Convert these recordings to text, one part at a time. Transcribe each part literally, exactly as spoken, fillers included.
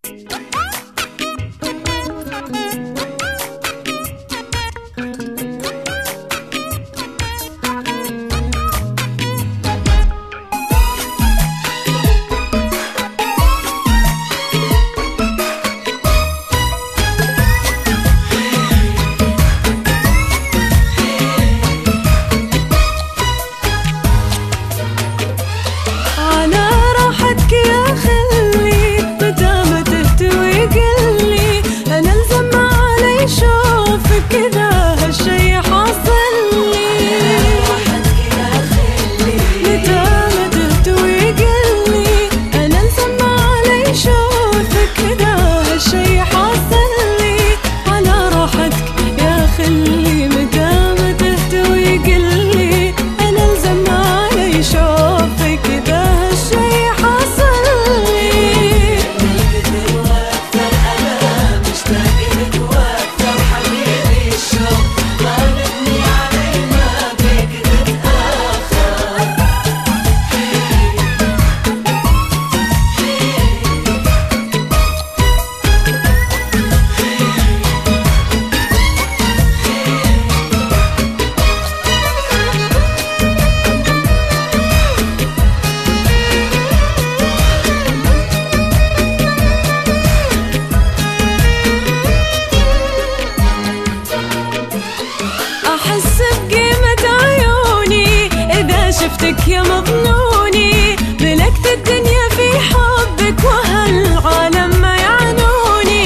شفتك يا مظنوني، ملكت الدنيا في حبك وهالعالم ما يعنوني.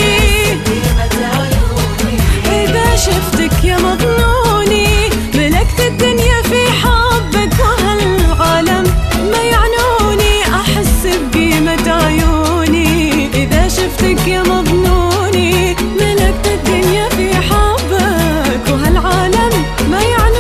إذا شفتك يا مظنوني، ملكت الدنيا في حبك وهالعالم ما يعنوني. أحس بقيمة عيوني إذا شفتك يا مظنوني، ملكت الدنيا في حبك وهالعالم ما يعنوني.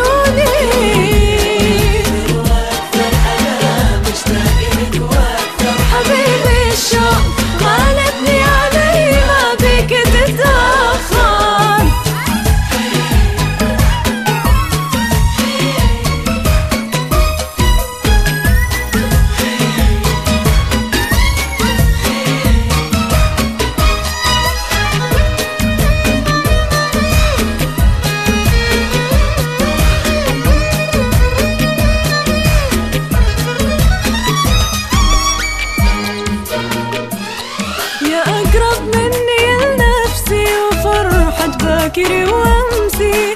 أقرب مني لنفسي وفرحة باكري وأمسي،